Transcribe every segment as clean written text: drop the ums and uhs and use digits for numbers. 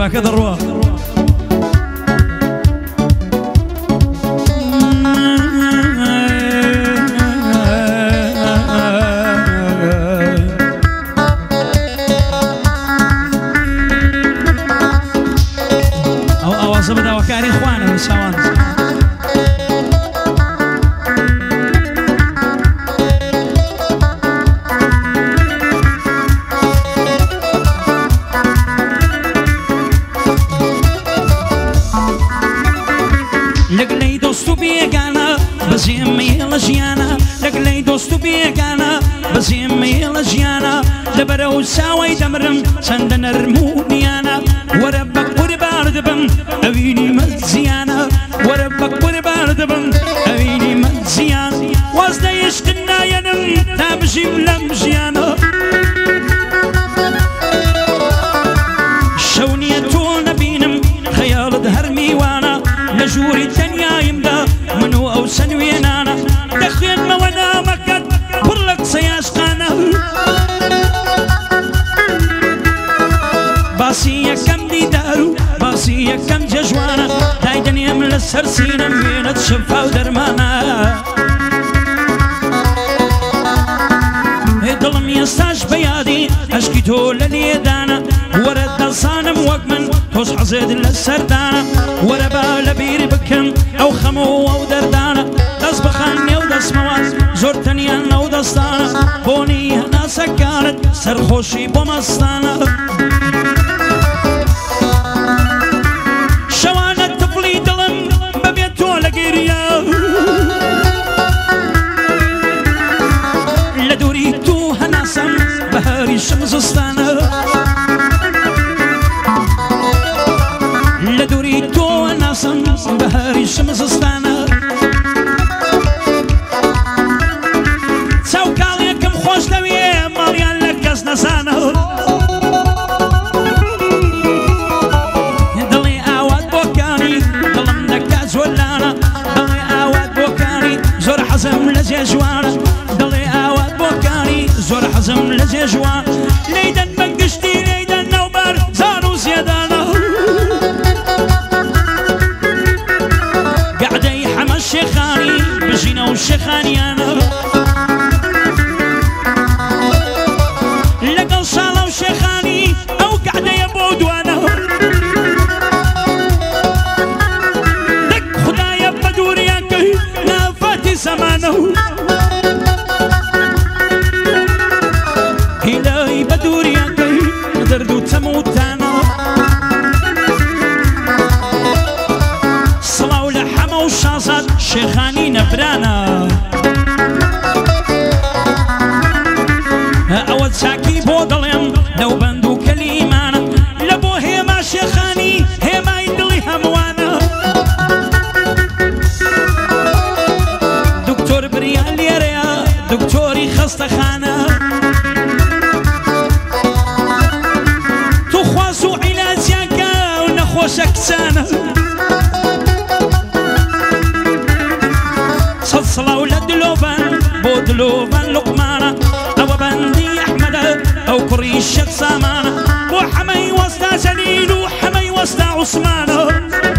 براكة الروح أو زبدة وكاري إخوانا وسوان لقلي دوستو بيقانا بزيمي لجيانا لقلي دوستو بيقانا بزيمي لجيانا لبرو ساوي دمرم سندن رمونيانا وربك ورباردبم أبيني مزيانا وربك ورباردبم أبيني مزيان وازدا يشقنا ينم تابجي ملمجيانا شونيتو نبينم خيال دهرمي وانا نجوري الدنيا يمدا منو او سنوينانا دخين مونا مكت برلك سياشقانا باسية كم دي دارو باسية كم ججوانا دايدن يمل السرسينا مينة شفا ودرمانا ظلم يستاش بيادي اشكي تول لليدانا ورد صانم وقمن توس حزيد للسردانا وربا لبير بكم او خمو او دردانا دس بخاني او دس مواد زورتني انا او دستانا بوني هنا سكارت سرخوشي بمستانا شوانا الطفلي دلم ببيتو لقيريا لدوريتو هناسم بهاري الشمس استانا لدوريتو هناسم بهاري الشمس استانا تساو كاليكم خوش لويه ماريان لكس نسانا دلي اواد بوكاني دلم دكاز ولانا دلي اواد بوكاني زور حزم لزيجوانا دلي اواد بوكاني زور حزم لزيجوان ليدن منقشتي ليدن نوبر زارو زيادانا قعدي حما الشيخاني بجينا والشيخاني انا لقل شالا وشيخاني او قعدي يبود وانا لك خدايا بدورياك نافاتي زمانه إلهي بدورياك دردو تموتانا صلاة لحما وشاصات شيخاني نبرانا أول ساكي بودلم لو بندو كليمانا لبو هيما شيخاني هيما يدلي هموانا دكتور بريان ليريا دكتوري خستخانا تخواسو علاجياك ونخوشك سانا صلصلة ولد لوبان بود لوبان لقمانا أو بندي أحمد أو كريشة سامانا بو حمي وسطى جليل وحمي وسطى عثمانا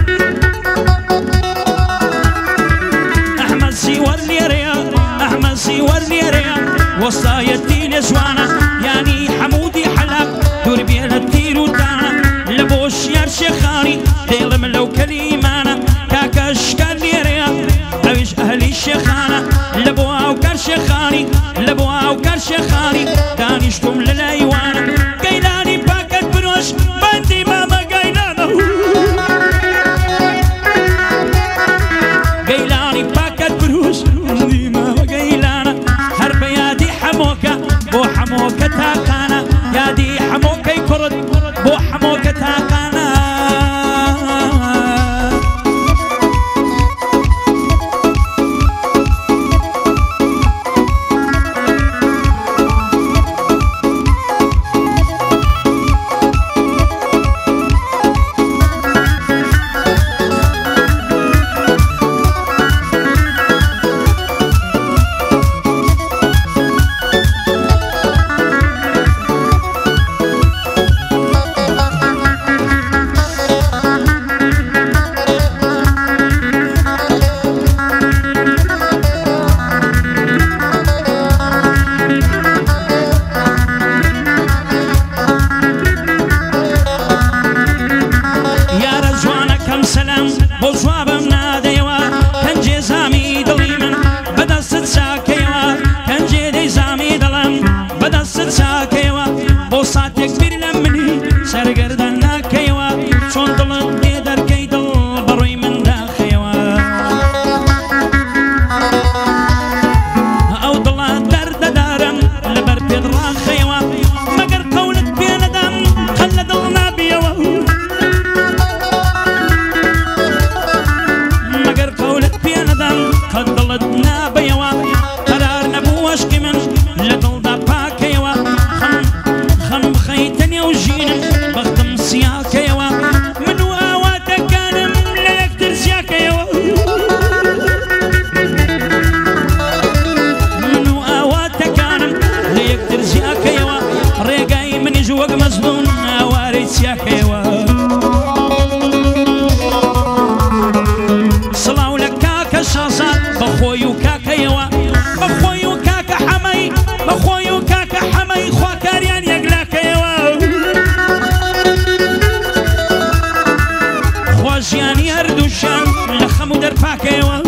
أحمد سيور ليريا أحمد سيور ليريا وسطى يدين جوانا يعني حمودي حلاك دور بين التير ودانا لبوش يار شيخاني ديلم لو كليمانا كاكاش كان ليريا اويش اهلي الشيخانة لبوا وكار شيخاني لبوا وكار شيخاني دانشتم للايوانا قيلاني باكت بروش بندي ماما قيلانا قيلاني باكت بروش بندي ماما قيلانا هرب يادي حموكا بو حموكا تاقانا يادي حموكا يكرد بو حموكا تاقانا سڵاوم نادەیەوە پەنجێ زامی دڵی من بەدەستت چاکەیەوە پەنجێ دەی زامی دڵم بەدەستت چاکەیەوە بۆ ساتێک بیر لە منی سەرگەردە ناکەیەوە چۆن دڵت دێ دەرکەی دڵ بەڕووی من داخەیەوە ئەو دڵە دەردەدارم لەبەر پێت ڕاخەیەوە مەگەر قەولت پێ نەدەم قەت لە دڵ نابیەوە مەگەر قەولت پێ نەدەم قەت دڵت نابەیەوە قەرار نەبوو عەشقی من لە دڵدا پاکەیەوە خەم بخەیتە نێو ژینم بەختم سیاکەیەوە من و ئاواتەکانم لە یەکتر زیاکەیەوە من و ئاواتەکانم لە یەکتر زیاکەیەوە ڕێگای منیش وەک مەزلوم ئاوارەی چیاکەیەوە سڵاو لە کاکە شاسات بەخۆی و کاکەیەوە بەخۆی و کاکە حەمەی بەخۆی و کاکە حەمەی خواکاریان یەکلاکەیەوە خۆشیانی هەردووشان لە خەم و دەرپاکەیەوە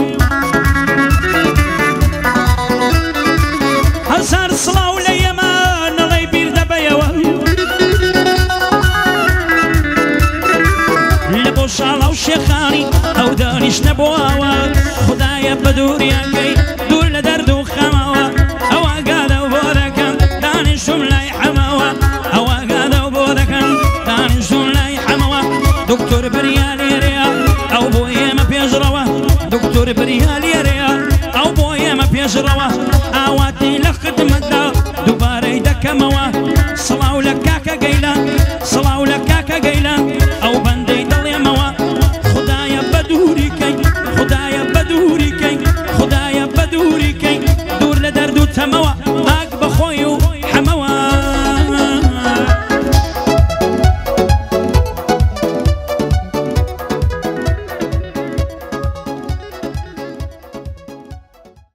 هەزار سڵاو لە ئێمە نەڵەی بیر دەبەیەوە لە بۆ شاڵە و شێخانی ئەو دانیشتە بۆ ئەوە خودایە بە دووریەکەی دوور لە دەرد و خەمەوە ئەوە گادە و بۆ دەکەم دانیشتم لای حەمەوە ئەوە گادە و بۆ دەکەم دانیشتم لای حەمەوە دکتۆر بەریا لێرەیە ئەو بۆ ئێمە پێشڕەوە دکتۆر بەریا لێرەیە ئەو بۆ ئێمە پێشڕەوە ئاواتی لە خدمەتدا دووبارەی دەکەمەوە سڵاو لە کاکە گەیلان سڵاو